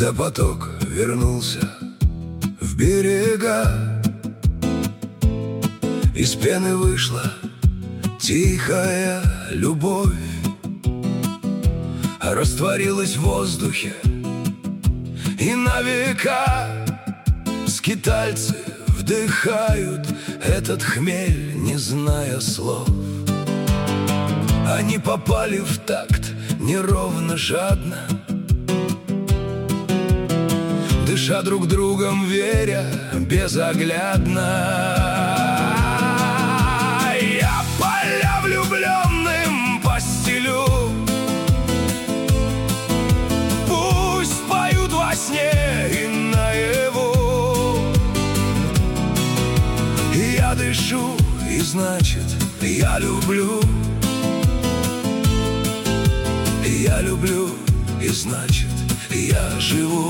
Когда поток вернулся в берега, из пены вышла тихая любовь, растворилась в воздухе, и на века скитальцы вдыхают этот хмель, не зная слов. Они попали в такт неровно, жадно, дыша друг другом, веря безоглядно. Я поля влюбленным постелю, пусть поют во сне и наяву. Я дышу, и значит, я люблю. Я люблю, и значит, я живу.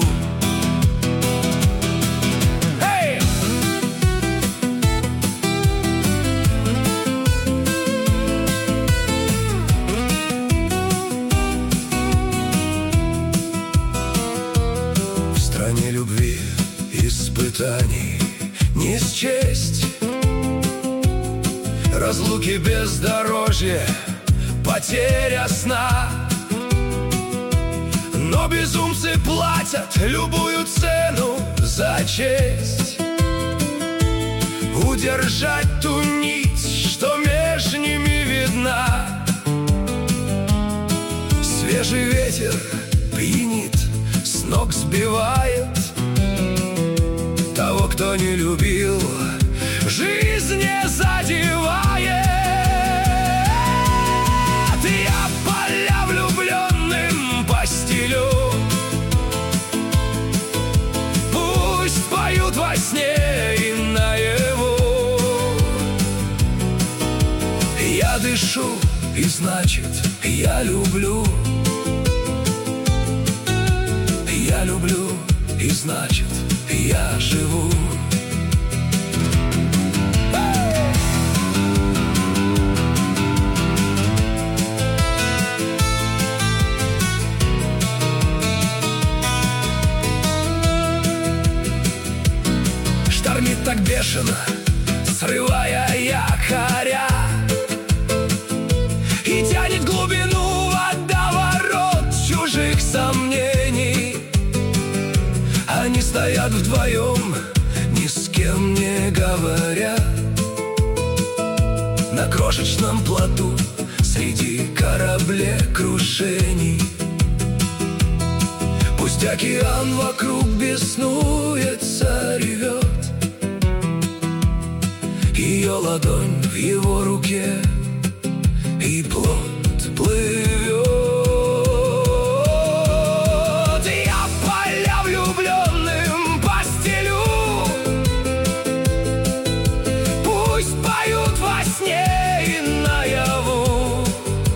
В стране любви испытаний не счесть, разлуки, бездорожье, потеря сна. Но безумцы платят любую цену за честь, удержать ту нить, что между ними видна. Свежий ветер пьянит, с ног сбивает того, кто не любил, жизнь не задевает. Я поля влюбленным постелю, пусть поют во сне и наяву. Я дышу, и значит, я люблю. Я люблю, и значит, я живу. Штормит так бешено, срывая якоря, и тянет глубину водоворот чужих сомнений. Они стоят вдвоем, ни с кем не говоря, на крошечном плоту среди кораблекрушений. Пусть океан вокруг беснуется, ревет, ее ладонь в его руке, и плот плывет. Я поля влюбленным постелю, пусть поют во сне и наяву.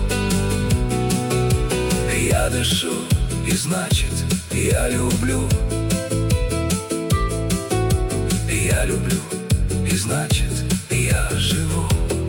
Я дышу, и значит, я люблю. Я люблю, и значит, я живу.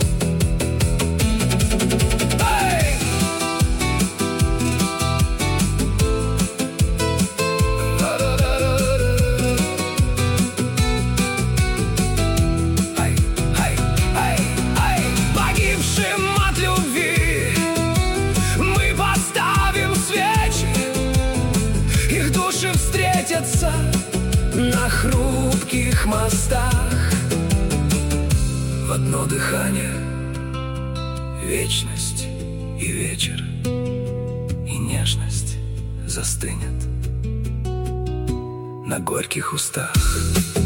Погибшим от любви мы поставим свечи, их души встретятся на хрупких мостах. В одно дыхание вечность и вечер, и нежность застынет на горьких устах.